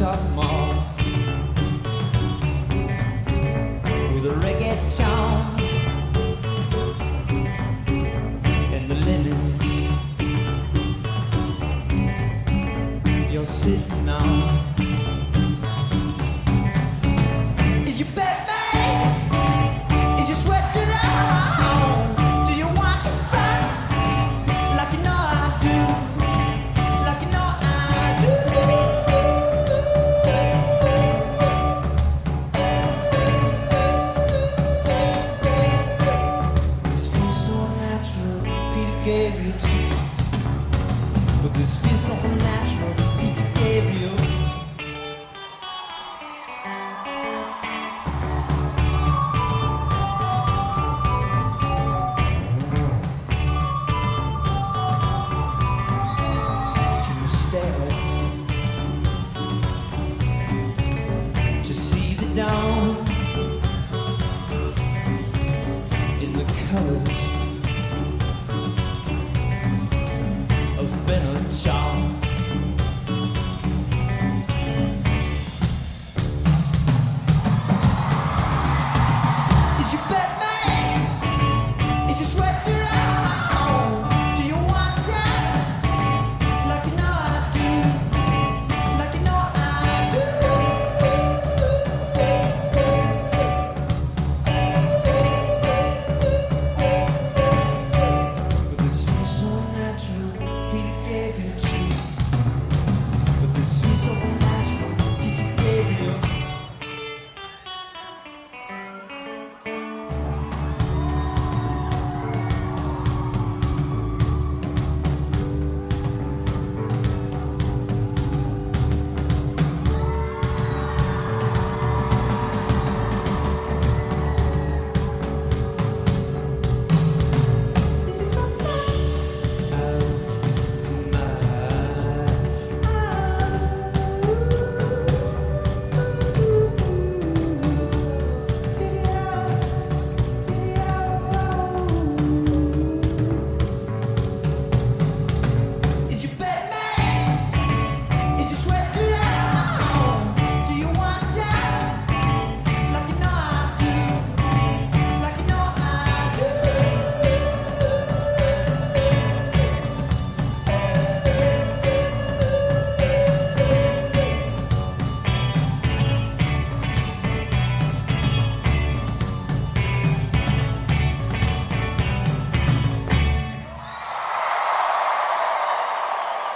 sophomore with a reggaeton and the linens you're sitting on. Is your bed made? Is your sweat to the home? Do you want to fight like you know I do? Like you know I do. This feels so natural. Peter Gabriel